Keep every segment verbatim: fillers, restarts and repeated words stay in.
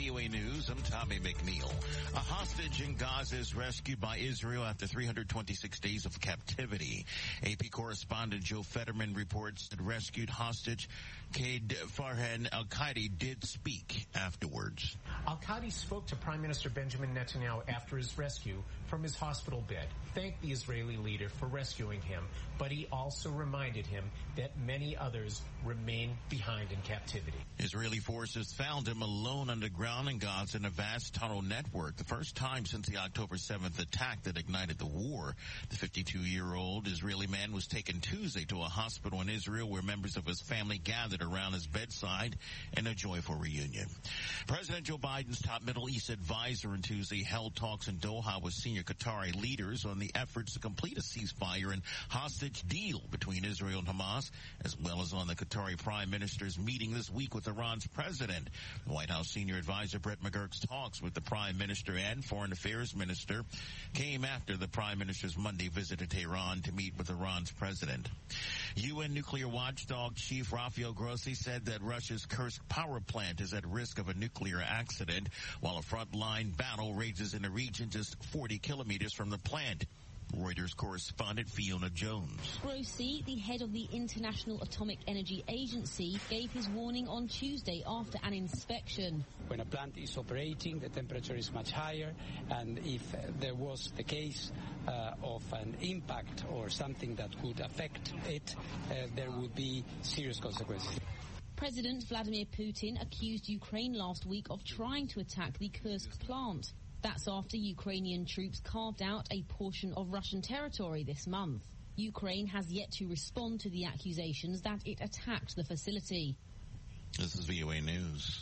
V O A News. I'm Tommy McNeil. A hostage in Gaza is rescued by Israel after three hundred twenty-six days of captivity. A P correspondent Joe Fetterman reports that rescued hostage Kaid Farhan Al-Qaidi did speak afterwards. Al-Qaidi spoke to Prime Minister Benjamin Netanyahu after his rescue from his hospital bed, thanked the Israeli leader for rescuing him, but he also reminded him that many others remain behind in captivity. Israeli forces found him alone underground in Gaza in a vast tunnel network, the first time since the October seventh attack that ignited the war. The fifty-two-year-old Israeli man was taken Tuesday to a hospital in Israel where members of his family gathered around his bedside in a joyful reunion. President Joe Biden's top Middle East advisor on Tuesday held talks in Doha with senior Qatari leaders on the efforts to complete a ceasefire and hostage deal between Israel and Hamas, as well as on the Qatari Prime Minister's meeting this week with Iran's president. White House senior advisor Brett McGurk's talks with the Prime Minister and Foreign Affairs Minister came after the Prime Minister's Monday visit to Tehran to meet with Iran's president. U N nuclear watchdog Chief Rafael Grossi said that Russia's Kursk power plant is at risk of a nuclear accident while a frontline battle rages in a region just forty kilometers from the plant. Reuters correspondent Fiona Jones. Grossi, the head of the International Atomic Energy Agency, gave his warning on Tuesday after an inspection. When a plant is operating, the temperature is much higher, and if uh, there was the case uh, of an impact or something that could affect it, uh, there would be serious consequences. President Vladimir Putin accused Ukraine last week of trying to attack the Kursk plant. That's after Ukrainian troops carved out a portion of Russian territory this month. Ukraine has yet to respond to the accusations that it attacked the facility. This is V O A News.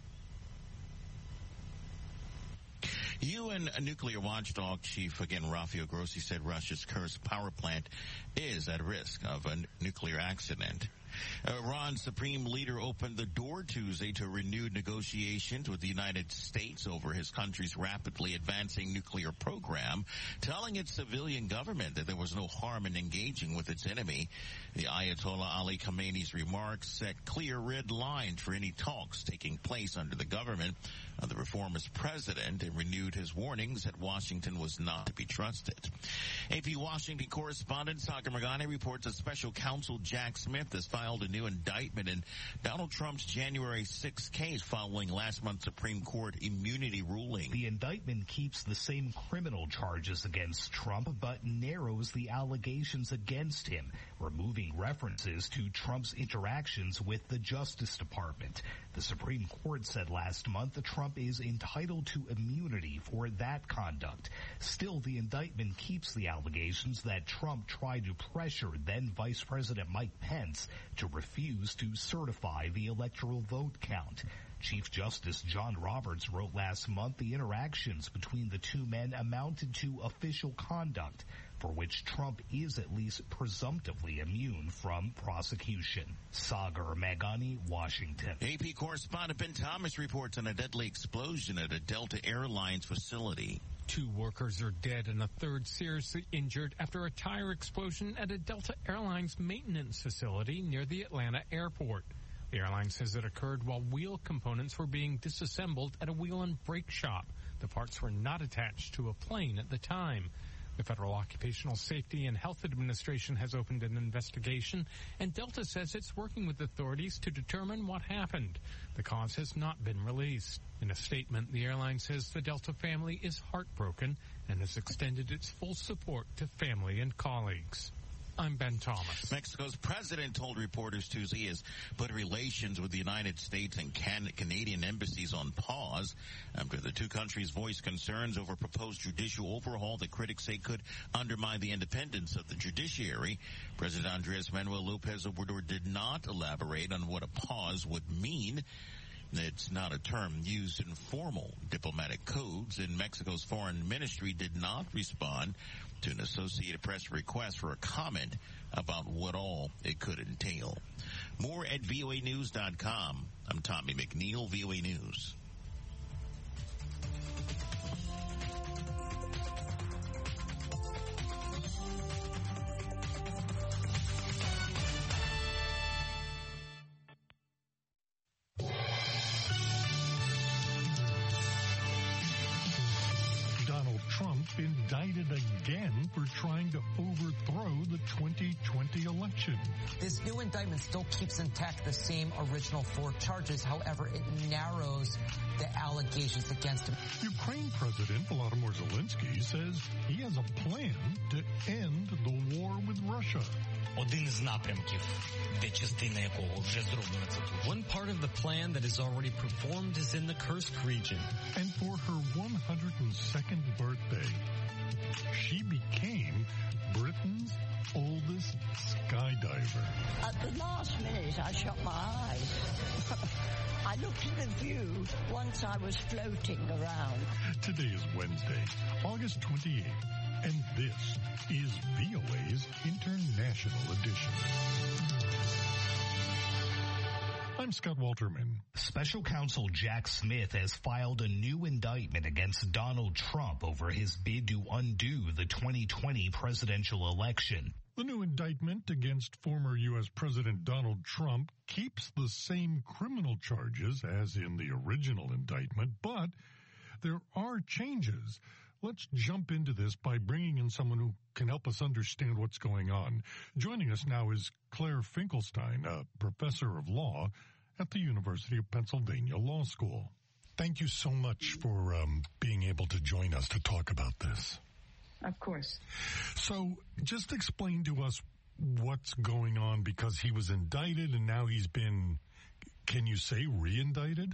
U N nuclear watchdog chief, again, Rafael Grossi, said Russia's Kursk power plant is at risk of a n- nuclear accident. Iran's supreme leader opened the door Tuesday to renewed negotiations with the United States over his country's rapidly advancing nuclear program, telling its civilian government that there was no harm in engaging with its enemy. The Ayatollah Ali Khamenei's remarks set clear red lines for any talks taking place under the government of the reformist president and renewed his warnings that Washington was not to be trusted. A P Washington correspondent Sagar Magani reports that special counsel Jack Smith has filed a new indictment in Donald Trump's January sixth case following last month's Supreme Court immunity ruling. The indictment keeps the same criminal charges against Trump, but narrows the allegations against him, removing references to Trump's interactions with the Justice Department. The Supreme Court said last month that Trump is entitled to immunity for that conduct. Still, the indictment keeps the allegations that Trump tried to pressure then Vice President Mike Pence to refuse to certify the electoral vote count. Chief Justice John Roberts wrote last month the interactions between the two men amounted to official conduct, for which Trump is at least presumptively immune from prosecution. Sagar Magani, Washington. A P correspondent Ben Thomas reports on a deadly explosion at a Delta Airlines facility. Two workers are dead and a third seriously injured after a tire explosion at a Delta Airlines maintenance facility near the Atlanta airport. The airline says it occurred while wheel components were being disassembled at a wheel and brake shop. The parts were not attached to a plane at the time. The Federal Occupational Safety and Health Administration has opened an investigation, and Delta says it's working with authorities to determine what happened. The cause has not been released. In a statement, the airline says the Delta family is heartbroken and has extended its full support to family and colleagues. I'm Ben Thomas. Mexico's president told reporters Tuesday he has put relations with the United States and Can- Canadian embassies on pause after the two countries voiced concerns over proposed judicial overhaul that critics say could undermine the independence of the judiciary. President Andres Manuel Lopez Obrador did not elaborate on what a pause would mean. It's not a term used in formal diplomatic codes, and Mexico's foreign ministry did not respond to an Associated Press request for a comment about what all it could entail. More at V O A news dot com. I'm Tommy McNeil, V O A News. Trump indicted again for trying to overthrow the twenty twenty election. This new indictment still keeps intact the same original four charges. However, it narrows the allegations against him. Ukraine President Volodymyr Zelensky says he has a plan to end the war with Russia. Один із напрямків, де частина якого вже зроблена це тут. One part of the plan that is already performed is in the Kursk region. And for her one hundred second birthday, she became Britain's oldest skydiver. At the last minute, I shut my eyes. I looked at the view once I was floating around. Today is Wednesday, August twenty-eighth. And this is V O A's International Edition. I'm Scott Walterman. Special counsel Jack Smith has filed a new indictment against Donald Trump over his bid to undo the twenty twenty presidential election. The new indictment against former U S President Donald Trump keeps the same criminal charges as in the original indictment, but there are changes. Let's jump into this by bringing in someone who can help us understand what's going on. Joining us now is Claire Finkelstein, a professor of law at the University of Pennsylvania Law School. Thank you so much for um, being able to join us to talk about this. Of course. So just explain to us what's going on, because he was indicted and now he's been, can you say, re-indicted?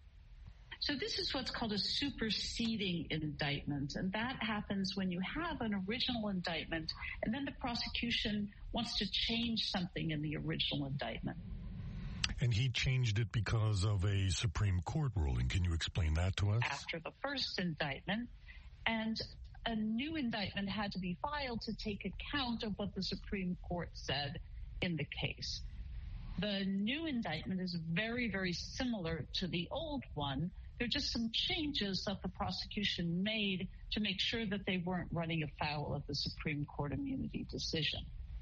So this is what's called a superseding indictment, and that happens when you have an original indictment and then the prosecution wants to change something in the original indictment. And he changed it because of a Supreme Court ruling. Can you explain that to us? After the first indictment, and a new indictment had to be filed to take account of what the Supreme Court said in the case. The new indictment is very, very similar to the old one. There are just some changes that the prosecution made to make sure that they weren't running afoul of the Supreme Court immunity decision.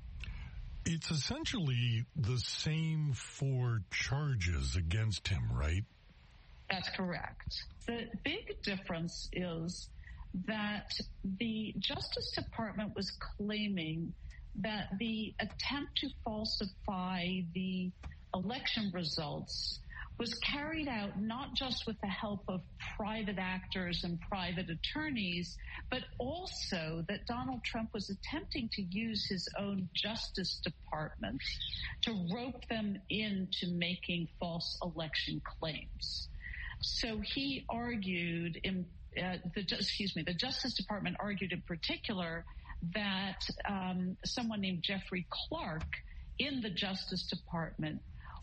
It's essentially the same four charges against him, right? That's correct. The big difference is that the Justice Department was claiming that the attempt to falsify the election results was carried out not just with the help of private actors and private attorneys, but also that Donald Trump was attempting to use his own Justice Department to rope them into making false election claims. So he argued, in, uh, the, excuse me, the Justice Department argued in particular that um, someone named Jeffrey Clark in the Justice Department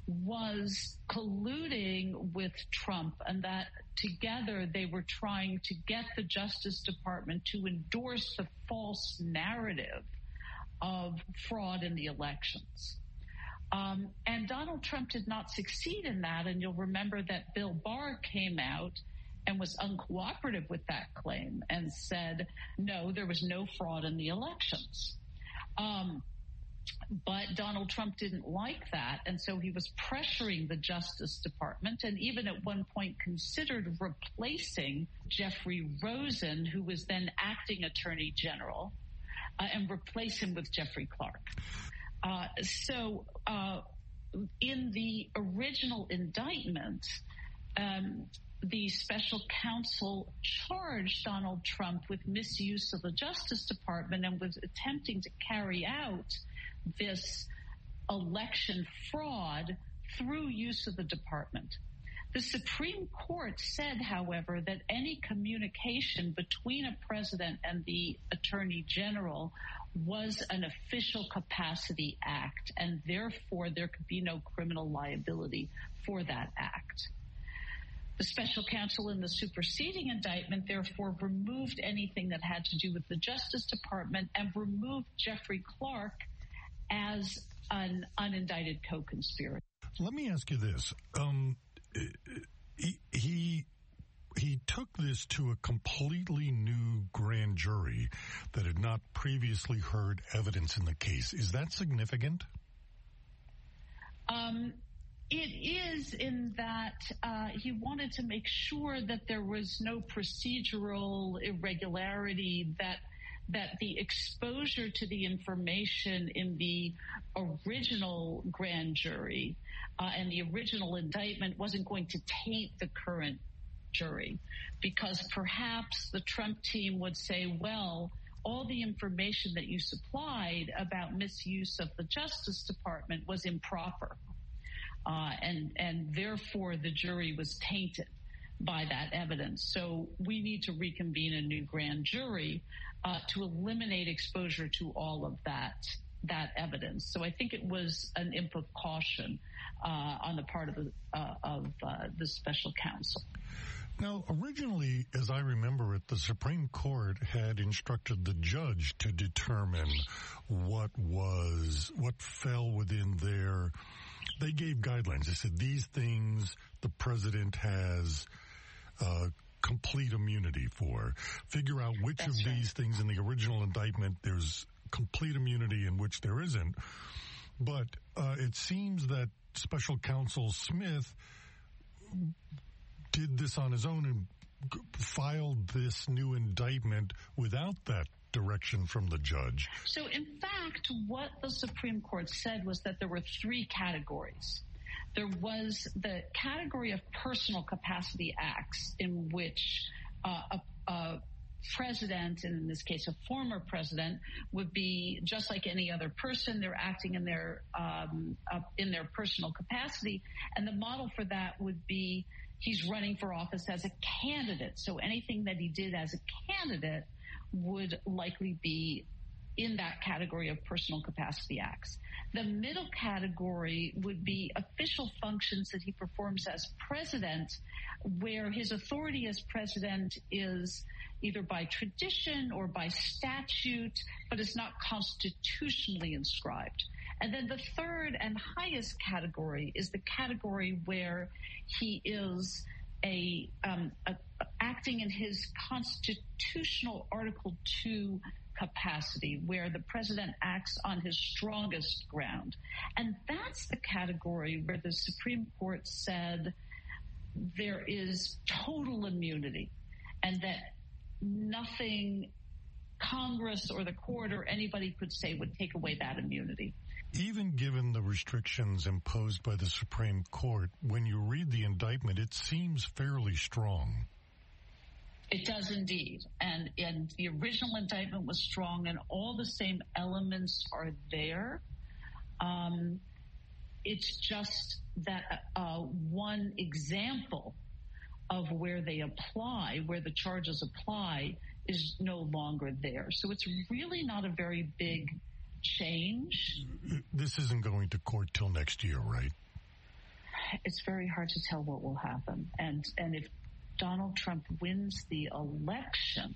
was colluding with Trump, and that together they were trying to get the Justice Department to endorse the false narrative of fraud in the elections. Um, and Donald Trump did not succeed in that, and you'll remember that Bill Barr came out and was uncooperative with that claim and said, no, there was no fraud in the elections. Um, But Donald Trump didn't like that, and so he was pressuring the Justice Department, and even at one point considered replacing Jeffrey Rosen, who was then acting Attorney General, uh, and replace him with Jeffrey Clark. Uh, so uh, in the original indictment, um, the special counsel charged Donald Trump with misuse of the Justice Department and was attempting to carry out this election fraud through use of the department. The Supreme Court said, however, that any communication between a president and the Attorney General was an official capacity act, and therefore there could be no criminal liability for that act. The special counsel in the superseding indictment therefore removed anything that had to do with the Justice Department and removed Jeffrey Clark as an unindicted co-conspirator. Let me ask you this. Um, he, he he took this to a completely new grand jury that had not previously heard evidence in the case. Is that significant? Um, It is in that uh, he wanted to make sure that there was no procedural irregularity, that that the exposure to the information in the original grand jury uh, and the original indictment wasn't going to taint the current jury, because perhaps the Trump team would say, well, all the information that you supplied about misuse of the Justice Department was improper, uh, and and therefore the jury was tainted by that evidence. So we need to reconvene a new grand jury uh, to eliminate exposure to all of that that evidence. So I think it was an imp of caution uh, on the part of the uh, of uh, the special counsel. Now, originally, as I remember it, the Supreme Court had instructed the judge to determine what was what fell within their. They gave guidelines. They said these things the president has uh, complete immunity for. Figure out which That's of right. these things in the original indictment there's complete immunity and which there isn't. But uh, it seems that Special Counsel Smith did this on his own and filed this new indictment without that direction from the judge. So, in fact, what the Supreme Court said was that there were three categories. There was the category of personal capacity acts in which uh, a, a president, and in this case a former president, would be just like any other person. They're acting in their um, uh, in their personal capacity, and the model for that would be he's running for office as a candidate. So anything that he did as a candidate would likely be in that category of personal capacity acts. The middle category would be official functions that he performs as president, where his authority as president is either by tradition or by statute, but is not constitutionally inscribed. And then the third and highest category is the category where he is a, um, a acting in his constitutional Article two capacity, where the president acts on his strongest ground. And that's the category where the Supreme Court said there is total immunity and that nothing Congress or the court or anybody could say would take away that immunity. Even given the restrictions imposed by the Supreme Court, when you read the indictment, it seems fairly strong. It does indeed. And, and the original indictment was strong, and all the same elements are there. Um, it's just that uh, one example of where they apply, where the charges apply, is no longer there. So it's really not a very big change. This isn't going to court till next year, right? It's very hard to tell what will happen. And and if Donald Trump wins the election,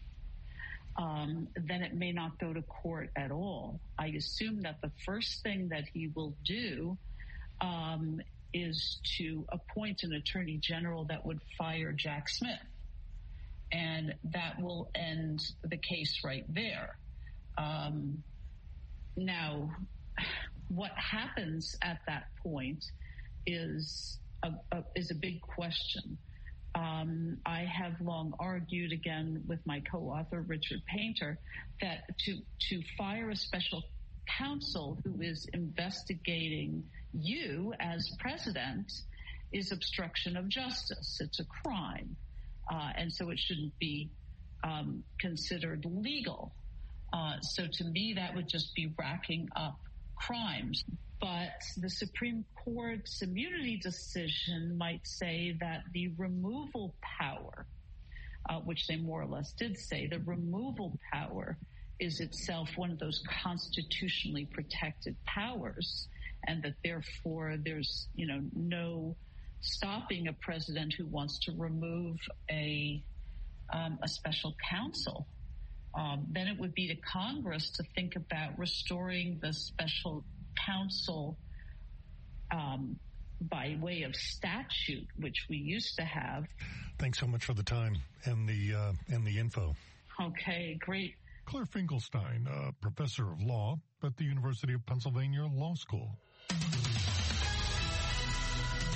um, then it may not go to court at all. I assume that the first thing that he will do um, is to appoint an attorney general that would fire Jack Smith. And that will end the case right there. Um, now, what happens at that point is a, a, is a big question. Um, I have long argued, again, with my co-author, Richard Painter, that to, to fire a special counsel who is investigating you as president is obstruction of justice. It's a crime. Uh, and so it shouldn't be um, considered legal. Uh, so to me, that would just be racking up crimes. But the Supreme Court's immunity decision might say that the removal power, uh, which they more or less did say, the removal power is itself one of those constitutionally protected powers, and that therefore there's, you know, no stopping a president who wants to remove a um, a special counsel. Um, then it would be to Congress to think about restoring the special counsel um, by way of statute, which we used to have. Thanks so much for the time and the uh, and the info. Okay, great. Claire Finkelstein, uh, professor of law at the University of Pennsylvania Law School.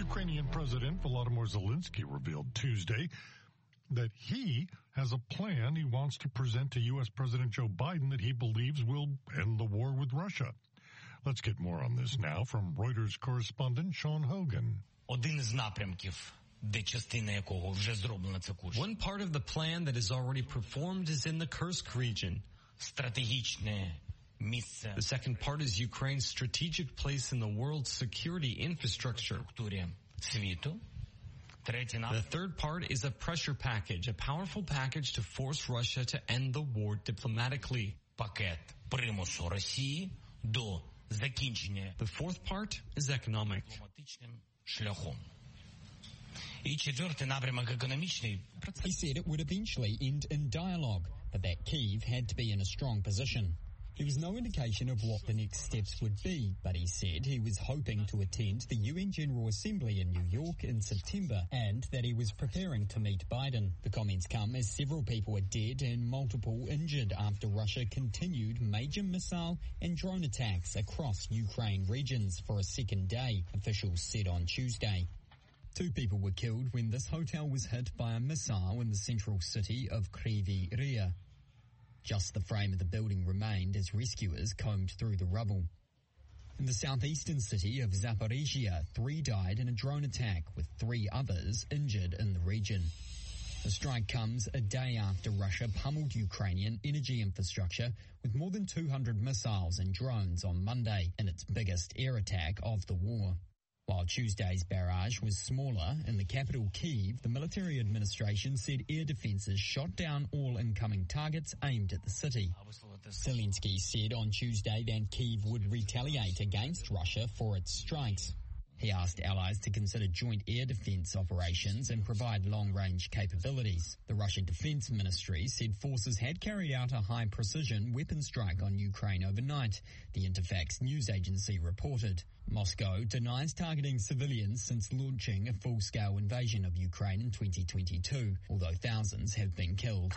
Ukrainian President Volodymyr Zelensky revealed Tuesday that he has a plan he wants to present to U S. President Joe Biden that he believes will end the war with Russia. Let's get more on this now from Reuters correspondent Sean Hogan. Один із напрямків, де частина якого вже зроблена це курс. One part of the plan that is already performed is in the Kursk region. Стратегічне місце. The second part is Ukraine's strategic place in the world's security infrastructure. Світу. The third part is a pressure package, a powerful package to force Russia to end the war diplomatically. Пакет примусу Росії до закінчення. The fourth part is economic. Дипломатичним шляхом. І четвертий напрямок економічний. He said it would eventually end in dialogue, but that Kyiv had to be in a strong position. There was no indication of what the next steps would be, but he said he was hoping to attend the U N General Assembly in New York in September and that he was preparing to meet Biden. The comments come as several people are dead and multiple injured after Russia continued major missile and drone attacks across Ukraine regions for a second day, officials said on Tuesday. Two people were killed when this hotel was hit by a missile in the central city of Kryvyi Rih. Just the frame of the building remained as rescuers combed through the rubble. In the southeastern city of Zaporizhia, three died in a drone attack, with three others injured in the region. The strike comes a day after Russia pummeled Ukrainian energy infrastructure with more than two hundred missiles and drones on Monday in its biggest air attack of the war. While Tuesday's barrage was smaller in the capital Kyiv, the military administration said air defenses shot down all incoming targets aimed at the city. Zelensky said on Tuesday that Kyiv would retaliate against Russia for its strikes. He asked allies to consider joint air defense operations and provide long-range capabilities. The Russian Defense Ministry said forces had carried out a high-precision weapon strike on Ukraine overnight, the Interfax news agency reported. Moscow denies targeting civilians since launching a full-scale invasion of Ukraine in twenty twenty-two, although thousands have been killed.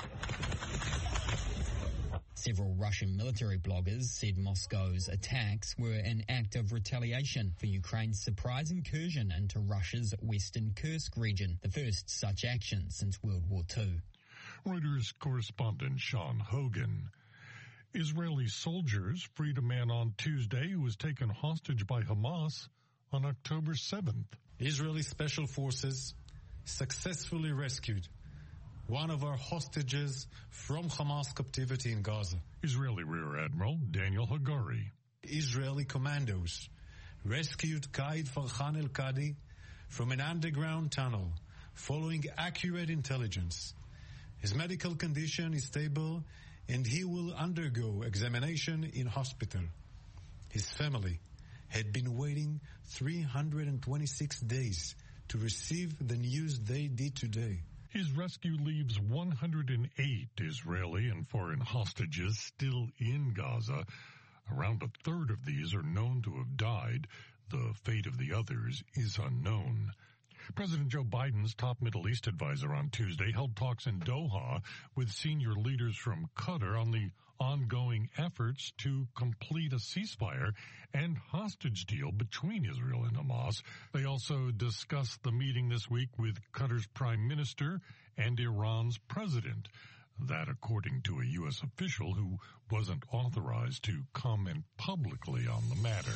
Several Russian military bloggers said Moscow's attacks were an act of retaliation for Ukraine's surprise incursion into Russia's western Kursk region, the first such action since World War Two. Reuters correspondent Sean Hogan. Israeli soldiers freed a man on Tuesday who was taken hostage by Hamas on October seventh. Israeli special forces successfully rescued one of our hostages from Hamas captivity in Gaza. Israeli Rear Admiral Daniel Hagari. Israeli commandos rescued Qaid Farhan al-Qadi from an underground tunnel following accurate intelligence. His medical condition is stable and he will undergo examination in hospital. His family had been waiting three hundred twenty-six days to receive the news they did today. His rescue leaves one hundred eight Israeli and foreign hostages still in Gaza. Around a third of these are known to have died. The fate of the others is unknown. President Joe Biden's top Middle East advisor on Tuesday held talks in Doha with senior leaders from Qatar on the ongoing efforts to complete a ceasefire and hostage deal between Israel and Hamas. They also discussed the meeting this week with Qatar's prime minister and Iran's president. That according to a U S official who wasn't authorized to comment publicly on the matter.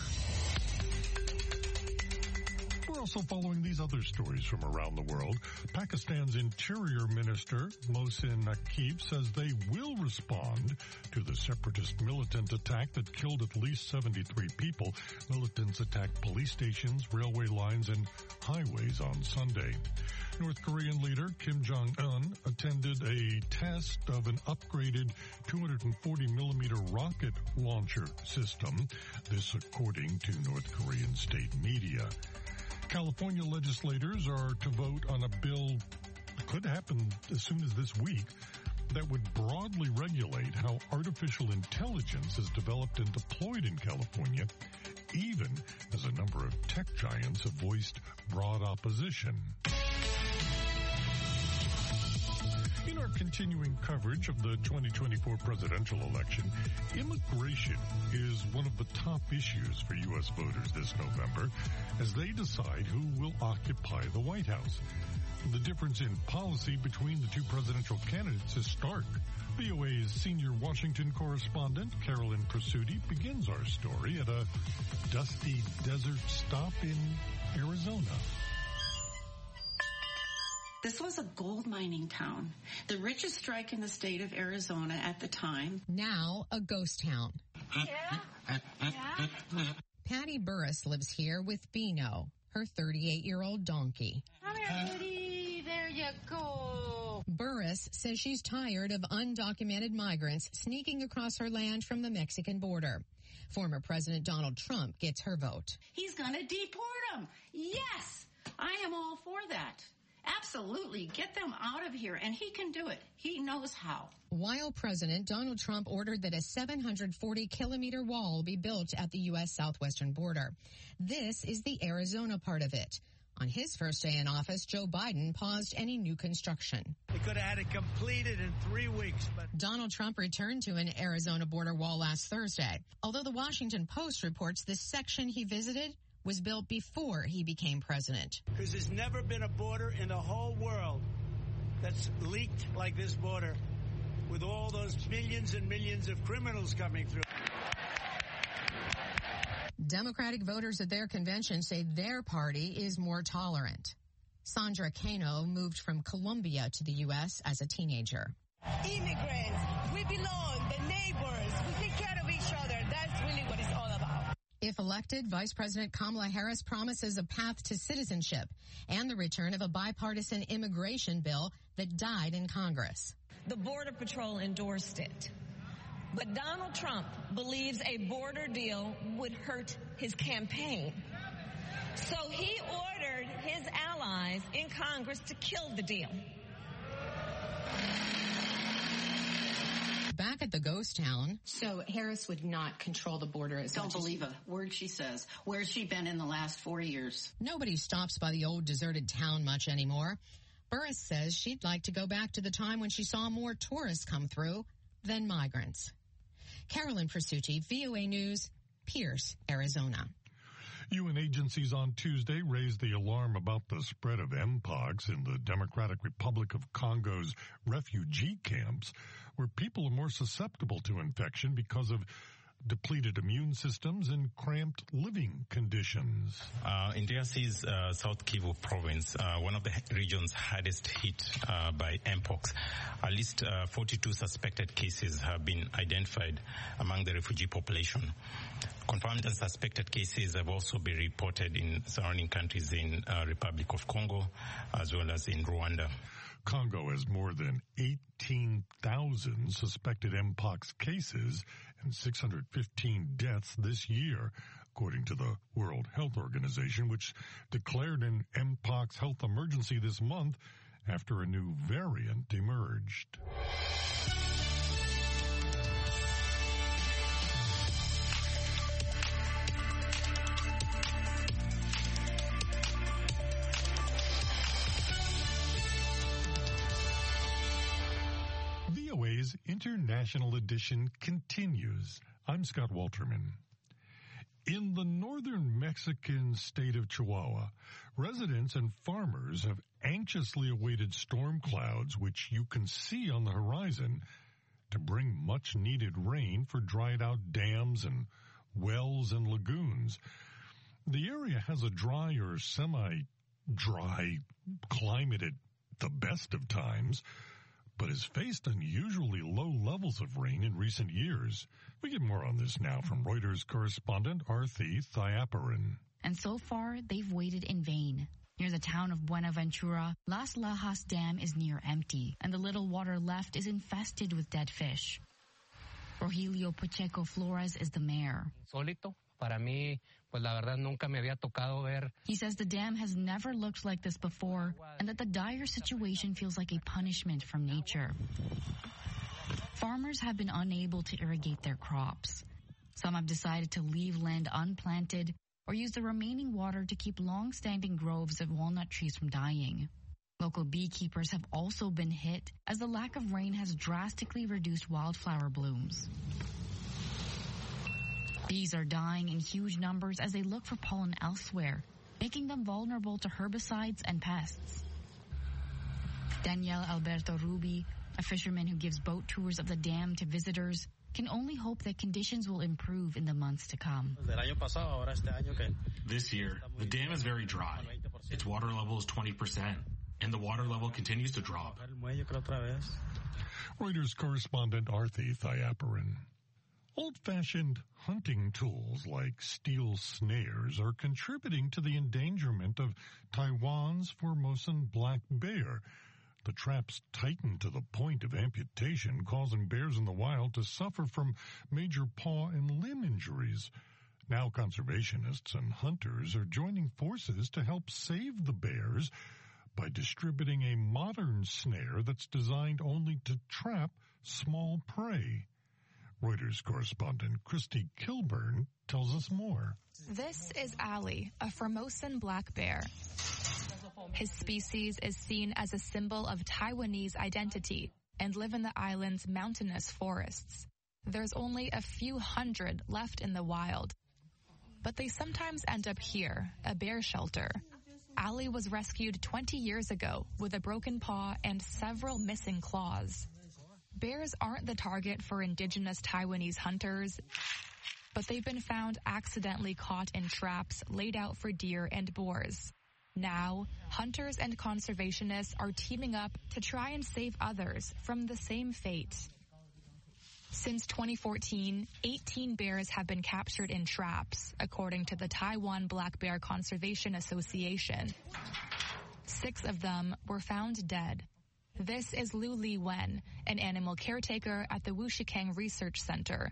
We're also following these other stories from around the world. Pakistan's Interior Minister, Mohsin Naqvi, says they will respond to the separatist militant attack that killed at least seventy-three people. Militants attacked police stations, railway lines, and highways on Sunday. North Korean leader Kim Jong-un attended a test of an upgraded two hundred forty millimeter rocket launcher system. This according to North Korean state media. California legislators are to vote on a bill that could happen as soon as this week that would broadly regulate how artificial intelligence is developed and deployed in California, even as a number of tech giants have voiced broad opposition. In our continuing coverage of the twenty twenty-four presidential election, immigration is one of the top issues for U S voters this November as they decide who will occupy the White House. The difference in policy between the two presidential candidates is stark. V O A's senior Washington correspondent, Carolyn Presutti, begins our story at a dusty desert stop in Arizona. This was a gold mining town, the richest strike in the state of Arizona at the time. Now a ghost town. Yeah. Yeah. Patty Burris lives here with Beano, her thirty-eight-year-old donkey. Come here, Patty. There you go. Burris says she's tired of undocumented migrants sneaking across her land from the Mexican border. Former President Donald Trump gets her vote. He's going to deport them. Yes, I am all for that. Absolutely. Get them out of here. And he can do it. He knows how. While president, Donald Trump ordered that a seven hundred forty kilometer wall be built at the U S southwestern border. This is the Arizona part of it. On his first day in office, Joe Biden paused any new construction. They could have had it completed in three weeks. But Donald Trump returned to an Arizona border wall last Thursday, although the Washington Post reports this section he visited was built before he became president. Because there's never been a border in the whole world that's leaked like this border with all those millions and millions of criminals coming through. Democratic voters at their convention say their party is more tolerant. Sandra Cano moved from Colombia to the U S as a teenager. Immigrants, we belong, the neighbors, we take care of each other. That's really what it's all about. If elected, Vice President Kamala Harris promises a path to citizenship and the return of a bipartisan immigration bill that died in Congress. The Border Patrol endorsed it. But Donald Trump believes a border deal would hurt his campaign. So he ordered his allies in Congress to kill the deal. Back at the ghost town. So Harris would not control the border as Don't much believe as- a word she says. Where's she been in the last four years? Nobody stops by the old deserted town much anymore. Burris says she'd like to go back to the time when she saw more tourists come through than migrants. Carolyn Presutti, V O A News, Pierce, Arizona. U N agencies on Tuesday raised the alarm about the spread of Mpox in the Democratic Republic of Congo's refugee camps, where people are more susceptible to infection because of depleted immune systems and cramped living conditions. Uh, in D R C's uh, South Kivu province, uh, one of the regions hardest hit uh, by Mpox, at least uh, forty-two suspected cases have been identified among the refugee population. Confirmed and suspected cases have also been reported in surrounding countries in uh, Republic of Congo as well as in Rwanda. Congo has more than eighteen thousand suspected Mpox cases and six hundred fifteen deaths this year, according to the World Health Organization, which declared an Mpox health emergency this month after a new variant emerged. V O A's International Edition continues. I'm Scott Walterman. In the northern Mexican state of Chihuahua, residents and farmers have anxiously awaited storm clouds, which you can see on the horizon, to bring much-needed rain for dried-out dams and wells and lagoons. The area has a dry or semi-dry climate at the best of times, but has faced unusually low levels of rain in recent years. We get more on this now from Reuters correspondent Arthi Thiaparan. And so far, they've waited in vain. Near the town of Buenaventura, Las Lajas Dam is near empty, and the little water left is infested with dead fish. Rogelio Pacheco Flores is the mayor. Solito. Para mí, pues la verdad nunca me había tocado ver. He says the dam has never looked like this before, and that the dire situation feels like a punishment from nature. Farmers have been unable to irrigate their crops. Some have decided to leave land unplanted or use the remaining water to keep long-standing groves of walnut trees from dying. Local beekeepers have also been hit as the lack of rain has drastically reduced wildflower blooms. Bees are dying in huge numbers as they look for pollen elsewhere, making them vulnerable to herbicides and pests. Daniel Alberto Rubi, a fisherman who gives boat tours of the dam to visitors, can only hope that conditions will improve in the months to come. This year, the dam is very dry. Its water level is twenty percent, and the water level continues to drop. Reuters correspondent Arthi Thayaparan. Old-fashioned hunting tools like steel snares are contributing to the endangerment of Taiwan's Formosan black bear. The traps tighten to the point of amputation, causing bears in the wild to suffer from major paw and limb injuries. Now conservationists and hunters are joining forces to help save the bears by distributing a modern snare that's designed only to trap small prey. Reuters correspondent Christy Kilburn tells us more. This is Ali, a Formosan black bear. His species is seen as a symbol of Taiwanese identity and live in the island's mountainous forests. There's only a few hundred left in the wild, but they sometimes end up here, a bear shelter. Ali was rescued twenty years ago with a broken paw and several missing claws. Bears aren't the target for indigenous Taiwanese hunters, but they've been found accidentally caught in traps laid out for deer and boars. Now, hunters and conservationists are teaming up to try and save others from the same fate. Since twenty fourteen, eighteen bears have been captured in traps, according to the Taiwan Black Bear Conservation Association. Six of them were found dead. This is Lu Li Wen, an animal caretaker at the Wushikang Research Center.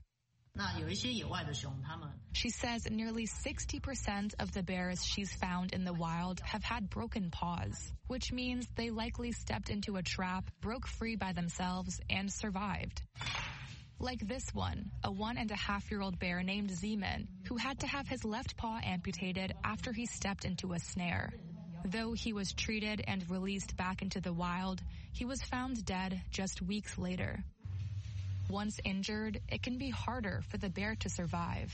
She says nearly sixty percent of the bears she's found in the wild have had broken paws, which means they likely stepped into a trap, broke free by themselves, and survived. Like this one, a one and a half year old bear named Zeman, who had to have his left paw amputated after he stepped into a snare. Though he was treated and released back into the wild, he was found dead just weeks later. Once injured, it can be harder for the bear to survive.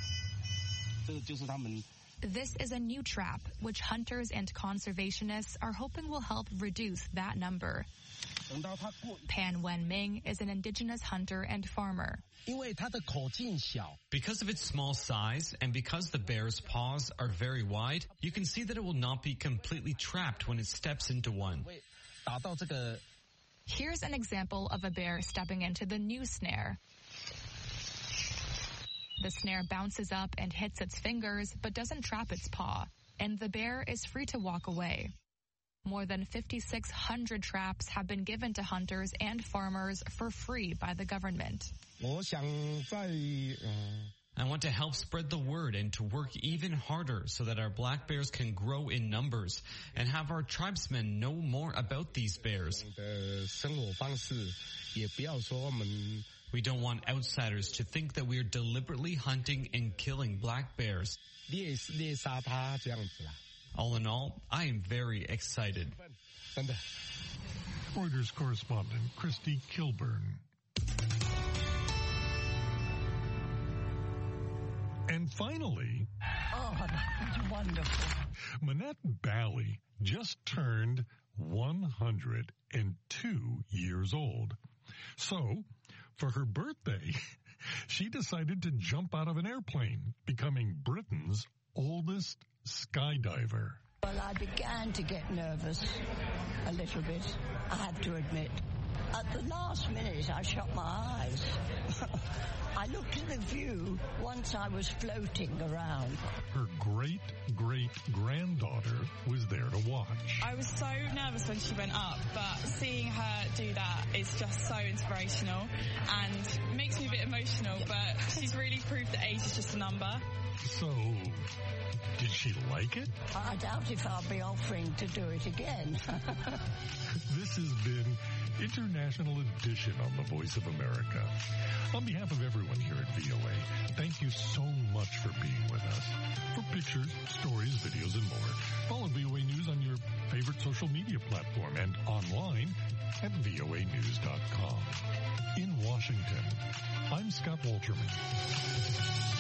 This is a new trap, which hunters and conservationists are hoping will help reduce that number. Pan Wen-ming is an indigenous hunter and farmer. Because of its small size and because the bear's paws are very wide, you can see that it will not be completely trapped when it steps into one. Here's an example of a bear stepping into the new snare. The snare bounces up and hits its fingers, but doesn't trap its paw, and the bear is free to walk away. More than fifty-six hundred traps have been given to hunters and farmers for free by the government. I want to help spread the word and to work even harder so that our black bears can grow in numbers and have our tribesmen know more about these bears. We don't want outsiders to think that we are deliberately hunting and killing black bears. All in all, I am very excited. Reuters correspondent Christy Kilburn. And finally, oh, that's wonderful. Manette Bally just turned one hundred two years old. So, for her birthday, she decided to jump out of an airplane, becoming Britain's oldest skydiver. Well, I began to get nervous a little bit, I have to admit. At the last minute, I shut my eyes. I looked at the view once I was floating around. Her great-great-granddaughter was there to watch. I was so nervous when she went up, but seeing her do that is just so inspirational and makes me a bit emotional, but she's really proved that age is just a number. So, did she like it? I doubt if I'll be offering to do it again. This has been International Edition on the Voice of America. On behalf of everyone here at V O A, thank you so much much for being with us. For pictures, stories, videos, and more, follow V O A News on your favorite social media platform and online at V O A news dot com. In Washington, I'm Scott Walterman.